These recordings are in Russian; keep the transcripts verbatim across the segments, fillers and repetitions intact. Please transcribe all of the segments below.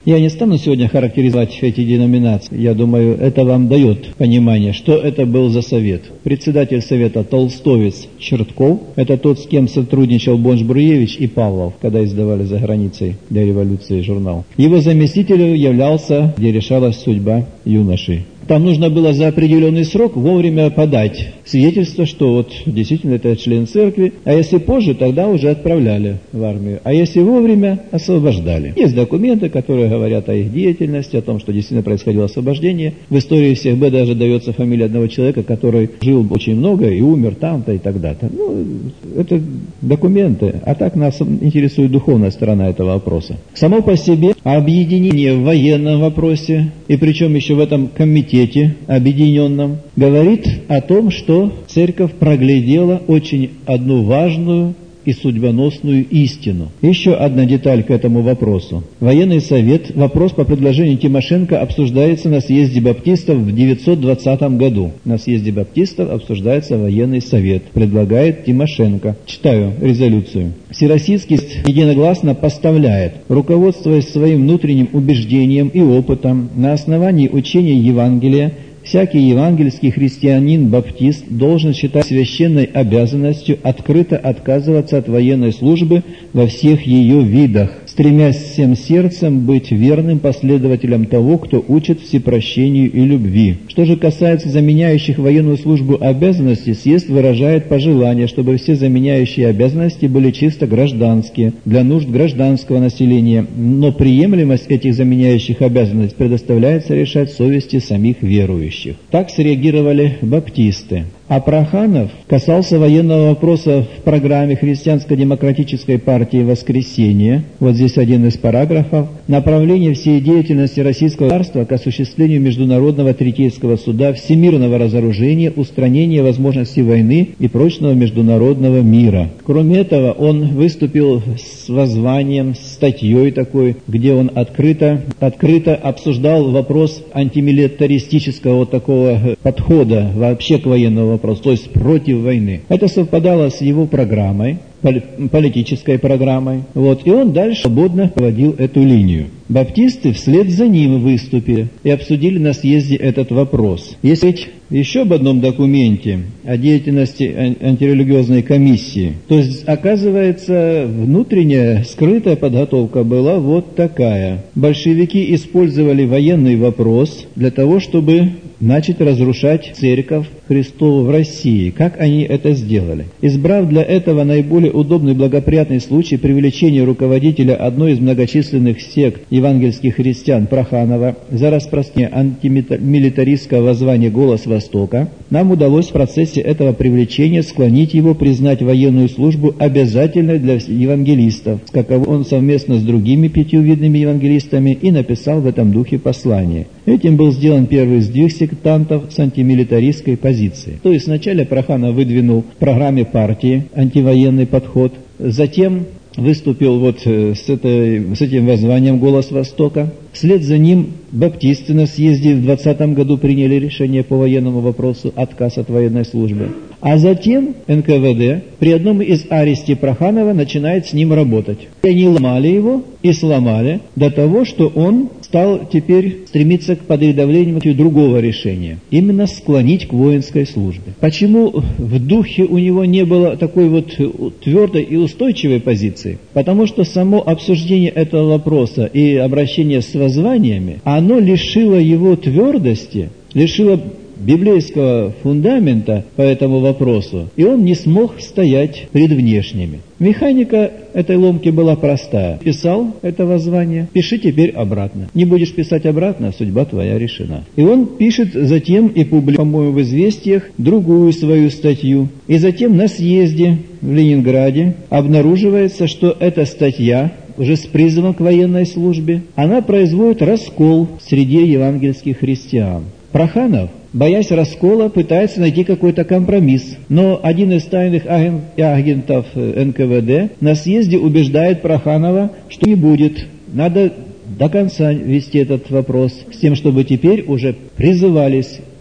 Я не стану сегодня характеризовать эти деноминации. Я думаю, это вам дает понимание, что это был за совет. Председатель совета толстовец Чертков, это тот, с кем сотрудничал Бонч-Бруевич и Павлов, когда издавали за границей для революции журнал. Его заместителем являлся, где решалась судьба юноши. Там нужно было за определенный срок вовремя подать свидетельство, что вот действительно это член церкви, а если позже, тогда уже отправляли в армию, а если вовремя, освобождали. Есть документы, которые говорят о их деятельности, о том, что действительно происходило освобождение. В истории всех Б даже дается фамилия одного человека, который жил очень много и умер там-то и тогда-то. Ну, это документы, а так нас интересует духовная сторона этого вопроса. Само по себе объединение в военном вопросе, и причем еще в этом комитете объединенном, говорит о том, что церковь проглядела очень одну важную и судьбоносную истину. Еще одна деталь к этому вопросу. Военный совет, вопрос по предложению Тимошенко обсуждается на съезде баптистов в девятьсот двадцатом году. На съезде баптистов обсуждается военный совет. Предлагает Тимошенко. Читаю резолюцию. Всероссийский единогласно поставляет, руководствуясь своим внутренним убеждением и опытом, на основании учения Евангелия, всякий евангельский христианин-баптист должен считать священной обязанностью открыто отказываться от военной службы во всех ее видах, стремясь всем сердцем быть верным последователем того, кто учит всепрощению и любви. Что же касается заменяющих военную службу обязанностей, съезд выражает пожелание, чтобы все заменяющие обязанности были чисто гражданские, для нужд гражданского населения, но приемлемость этих заменяющих обязанностей предоставляется решать совести самих верующих. Так среагировали баптисты. А Проханов касался военного вопроса в программе Христианско-демократической партии «Воскресенье». Вот здесь один из параграфов. Направление всей деятельности российского государства к осуществлению международного третейского суда, всемирного разоружения, устранения возможности войны и прочного международного мира. Кроме этого, он выступил с воззванием, с статьей такой, где он открыто, открыто обсуждал вопрос антимилитаристического вот такого подхода вообще к военному вопросу, то есть против войны. Это совпадало с его программой, политической программой. Вот, и он дальше свободно проводил эту линию. Баптисты вслед за ним выступили и обсудили на съезде этот вопрос. Если еще об одном документе о деятельности антирелигиозной комиссии, то есть, оказывается, внутренняя скрытая подготовка была вот такая. Большевики использовали военный вопрос для того, чтобы начать разрушать церковь Христову в России. Как они это сделали? Избрав для этого наиболее удобный и благоприятный случай привлечения руководителя одной из многочисленных сект евангельских христиан Проханова за распространение антимилитаристского воззвания «Голос Востока», нам удалось в процессе этого привлечения склонить его признать военную службу обязательной для евангелистов, каково он совместно с другими пятью видными евангелистами и написал в этом духе послание. Этим был сделан первый сдвиг сектантов с антимилитаристской позиции. То есть вначале Проханов выдвинул в программе партии антивоенный подход, затем выступил вот с, этой, с этим воззванием «Голос Востока». Вслед за ним баптисты на съезде в двадцатом году приняли решение по военному вопросу отказ от военной службы. А затем эн ка вэ дэ при одном из аресте Проханова начинает с ним работать. И они ломали его и сломали до того, что он стал теперь стремиться к подавлению другого решения. Именно склонить к воинской службе. Почему в духе у него не было такой вот твердой и устойчивой позиции? Потому что само обсуждение этого вопроса и обращение с воззваниями, оно лишило его твердости, лишило библейского фундамента по этому вопросу, и он не смог стоять пред внешними. Механика этой ломки была простая. Писал это воззвание, пиши теперь обратно. Не будешь писать обратно, судьба твоя решена. И он пишет затем и публикует, по-моему, в «Известиях» другую свою статью. И затем на съезде в Ленинграде обнаруживается, что эта статья уже с призывом к военной службе, она производит раскол среди евангельских христиан. Проханов, боясь раскола, пытается найти какой-то компромисс. Но один из тайных агентов эн ка вэ дэ на съезде убеждает Проханова, что не будет. Надо до конца вести этот вопрос, с тем, чтобы теперь уже призывались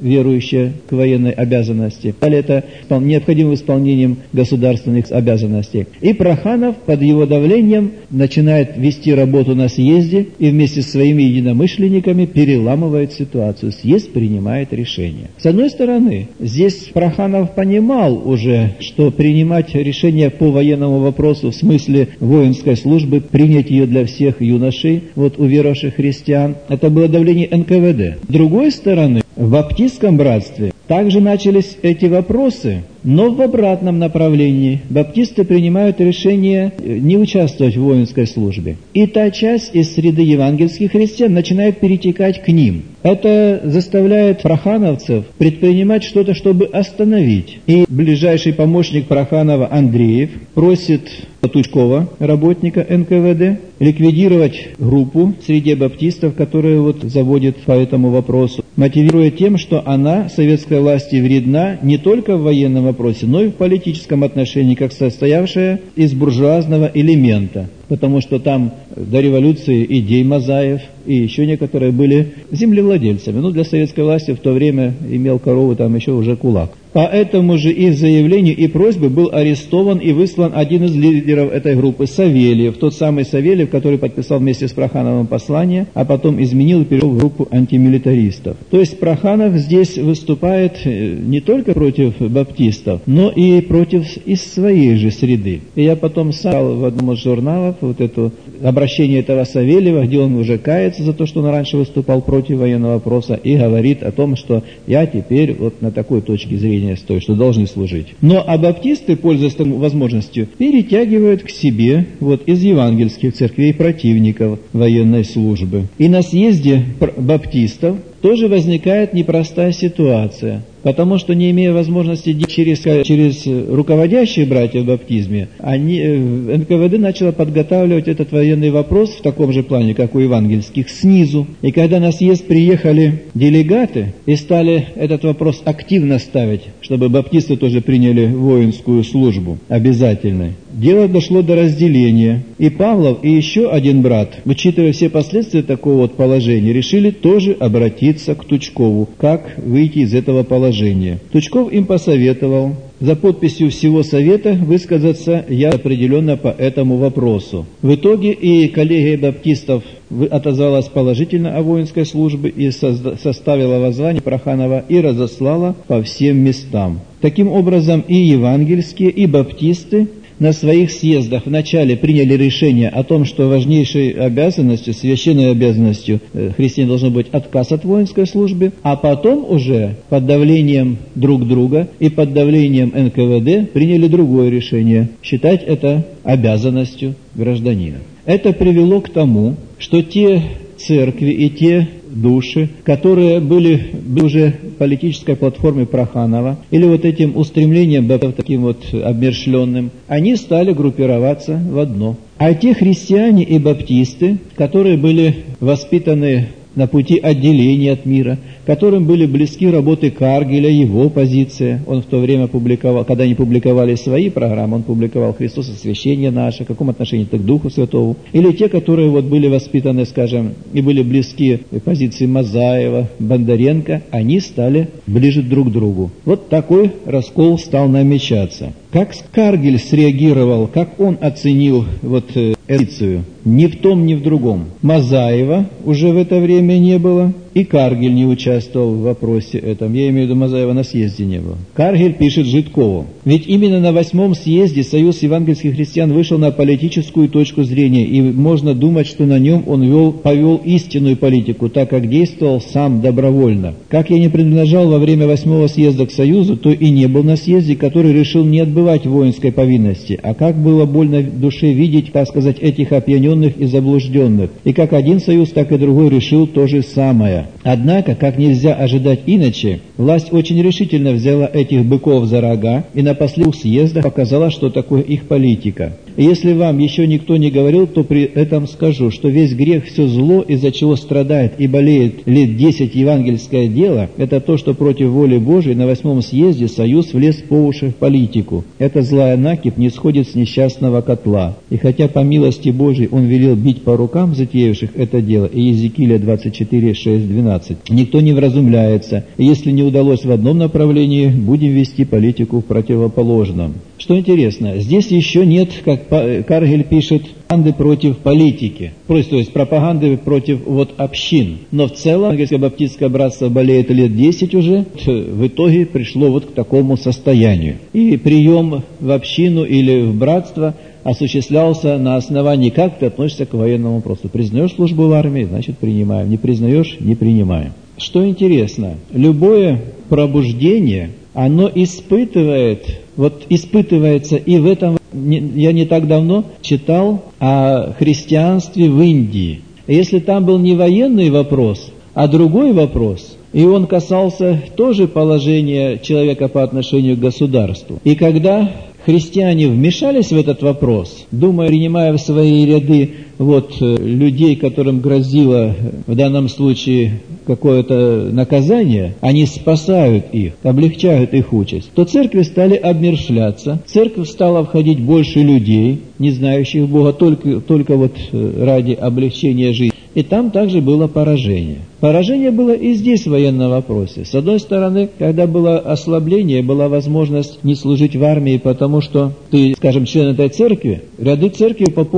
верующие к военной обязанности. Далее это необходимым исполнением государственных обязанностей. И Проханов под его давлением начинает вести работу на съезде и вместе с своими единомышленниками переламывает ситуацию. Съезд принимает решение. С одной стороны, здесь Проханов понимал уже, что принимать решение по военному вопросу в смысле воинской службы, принять ее для всех юношей, вот уверовавших христиан, это было давление эн ка вэ дэ. С другой стороны, в баптистском братстве также начались эти вопросы, но в обратном направлении. Баптисты принимают решение не участвовать в воинской службе. И та часть из среды евангельских христиан начинает перетекать к ним. Это заставляет прохановцев предпринимать что-то, чтобы остановить. И ближайший помощник Проханова Андреев просит Тучкова, работника эн ка вэ дэ, ликвидировать группу среди баптистов, которая вот заводит по этому вопросу, мотивируя тем, что она советской власти вредна не только в военном вопросе, но и в политическом отношении, как состоявшая из буржуазного элемента. Потому что там до революции идей Мазаев и еще некоторые были землевладельцами. Ну, для советской власти в то время имел корову там еще уже кулак. Поэтому же и в заявлении, и просьбе был арестован и выслан один из лидеров этой группы, Савельев, тот самый Савельев, который подписал вместе с Прохановым послание, а потом изменил и перешел в группу антимилитаристов. То есть Проханов здесь выступает не только против баптистов, но и против из своей же среды. И я потом сам в одном из журналов вот это обращение этого Савельева, где он уже кается за то, что он раньше выступал против военного вопроса, и говорит о том, что я теперь вот на такой точке зрения стою, что должны служить. Но а баптисты, пользуясь возможностью, перетягивают к себе вот из евангельских церквей противников военной службы. И на съезде баптистов тоже возникает непростая ситуация, потому что, не имея возможности через, через руководящих братьев в баптизме, они, эн ка вэ дэ начала подготавливать этот военный вопрос в таком же плане, как у евангельских, снизу. И когда на съезд приехали делегаты и стали этот вопрос активно ставить, чтобы баптисты тоже приняли воинскую службу обязательной, дело дошло до разделения. И Павлов, и еще один брат, учитывая все последствия такого вот положения, решили тоже обратиться к Тучкову, как выйти из этого положения. Тучков им посоветовал за подписью всего совета высказаться я определенно по этому вопросу. В итоге и коллегия баптистов отозвалась положительно о воинской службе и составила воззвание Проханова и разослала по всем местам. Таким образом, и евангельские, и баптисты на своих съездах вначале приняли решение о том, что важнейшей обязанностью, священной обязанностью христиан должен быть отказ от воинской службы, а потом уже под давлением друг друга и под давлением эн ка вэ дэ приняли другое решение – считать это обязанностью гражданина. Это привело к тому, что те церкви и те души, которые были, были уже в политической платформе Проханова, или вот этим устремлением таким вот обмершленным, они стали группироваться в одно. А те христиане и баптисты, которые были воспитаны на пути отделения от мира, которым были близки работы Каргеля, его позиция. Он в то время публиковал, когда они публиковали свои программы, он публиковал «Христос освящение наше», в каком отношении к Духу Святому. Или те, которые вот были воспитаны, скажем, и были близки позиции Мазаева, Бондаренко, они стали ближе друг к другу. Вот такой раскол стал намечаться. Как Каргель среагировал, как он оценил вот позицию? Ни в том, ни в другом. Мазаева уже в это время не было, и Каргель не участвовал в вопросе этом. Я имею в виду, Мазаева на съезде не было. Каргель пишет Жидкову: ведь именно на восьмом съезде Союз евангельских христиан вышел на политическую точку зрения, и можно думать, что на нем он вел, повел истинную политику, так как действовал сам добровольно. Как я не принадлежал во время восьмого съезда к Союзу, то и не был на съезде, который решил не отбывать воинской повинности. А как было больно в душе видеть, так сказать, этих опьяненных и заблужденных. И как один союз, так и другой решил то же самое. Однако, как нельзя ожидать иначе, власть очень решительно взяла этих быков за рога и на последних съездах показала, что такое их политика. И если вам еще никто не говорил, то при этом скажу, что весь грех, все зло, из-за чего страдает и болеет лет десять евангельское дело, это то, что против воли Божией на восьмом съезде Союз влез по уши в политику. Эта злая накипь не сходит с несчастного котла. И хотя по милости Божией он велел бить по рукам затеявших это дело, и Иезекииля двадцать четыре, шесть, двенадцать, никто не вразумляется. И если не удалось в одном направлении, будем вести политику в противоположном. Что интересно, здесь еще нет, как Каргель пишет, пропаганды против политики, то есть пропаганды против вот общин. Но в целом Евангельское баптистское братство болеет лет десять уже, в итоге пришло вот к такому состоянию. И прием в общину или в братство осуществлялся на основании, как ты относишься к военному вопросу. Признаешь службу в армии, значит принимаем. Не признаешь, не принимаем. Что интересно, любое пробуждение, оно испытывает, вот испытывается и в этом. Я не так давно читал о христианстве в Индии. Если там был не военный вопрос, а другой вопрос, и он касался тоже положения человека по отношению к государству. И когда христиане вмешались в этот вопрос, думая, принимая в свои ряды вот, людей, которым грозило в данном случае какое-то наказание, они спасают их, облегчают их участь, то церкви стали обмершляться, в церковь стало входить больше людей, не знающих Бога, только, только вот ради облегчения жизни. И там также было поражение. Поражение было и здесь в военном вопросе. С одной стороны, когда было ослабление, была возможность не служить в армии, потому что ты, скажем, член этой церкви, ряды церкви пополнились